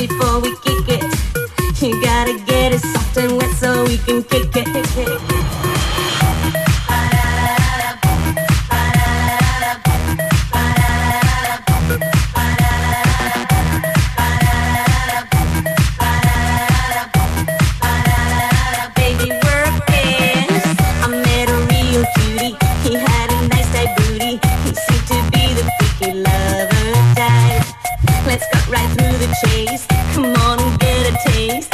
before we kick it. You gotta get it soft and wet so we can kick it. Baby working, I met a real cutie. He had a nice tight booty. He seemed to be the freaky lover type. Let's cut right through the chase. Come on and get a taste.